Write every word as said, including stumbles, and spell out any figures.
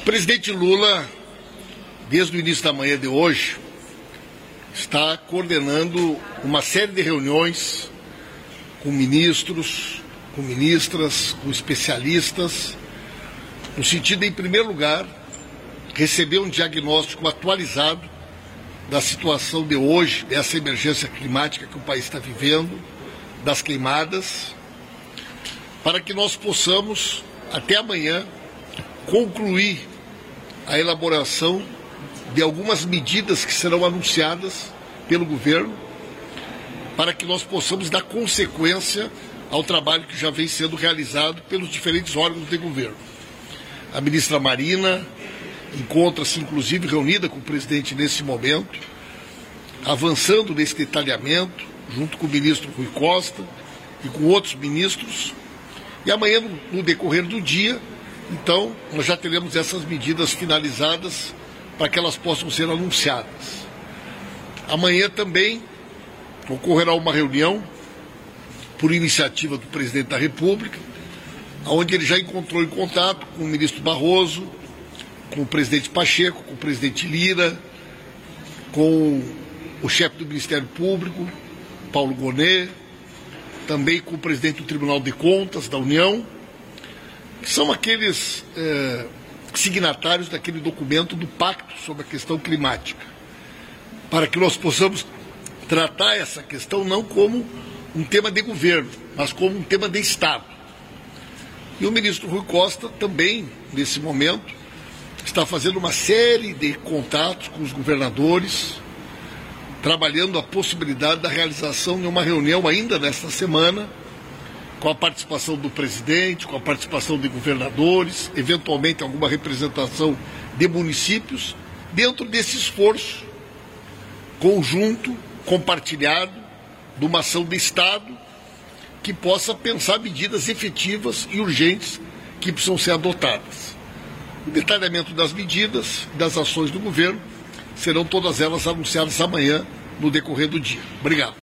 presidente Lula, desde o início da manhã de hoje, está coordenando uma série de reuniões com ministros, com ministras, com especialistas, no sentido de, em primeiro lugar, receber um diagnóstico atualizado da situação de hoje, dessa emergência climática que o país está vivendo, das queimadas, para que nós possamos, até amanhã, concluir a elaboração de algumas medidas que serão anunciadas pelo governo, para que nós possamos dar consequência ao trabalho que já vem sendo realizado pelos diferentes órgãos de governo. A ministra Marina encontra-se, inclusive, reunida com o presidente nesse momento, avançando nesse detalhamento, junto com o ministro Rui Costa e com outros ministros. E amanhã, no decorrer do dia, então, nós já teremos essas medidas finalizadas para que elas possam ser anunciadas. Amanhã também ocorrerá uma reunião, por iniciativa do presidente da República, onde ele já encontrou em contato com o ministro Barroso, com o presidente Pacheco, com o presidente Lira, com o chefe do Ministério Público, Paulo Gonet, também com o presidente do Tribunal de Contas da União, que são aqueles eh, signatários daquele documento do Pacto sobre a questão climática, para que nós possamos tratar essa questão não como um tema de governo, mas como um tema de Estado. E o ministro Rui Costa também, nesse momento, está fazendo uma série de contatos com os governadores, trabalhando a possibilidade da realização de uma reunião ainda nesta semana, com a participação do presidente, com a participação de governadores, eventualmente alguma representação de municípios, dentro desse esforço conjunto, compartilhado, de uma ação de Estado que possa pensar medidas efetivas e urgentes que precisam ser adotadas. O detalhamento das medidas, das ações do governo, serão todas elas anunciadas amanhã no decorrer do dia. Obrigado.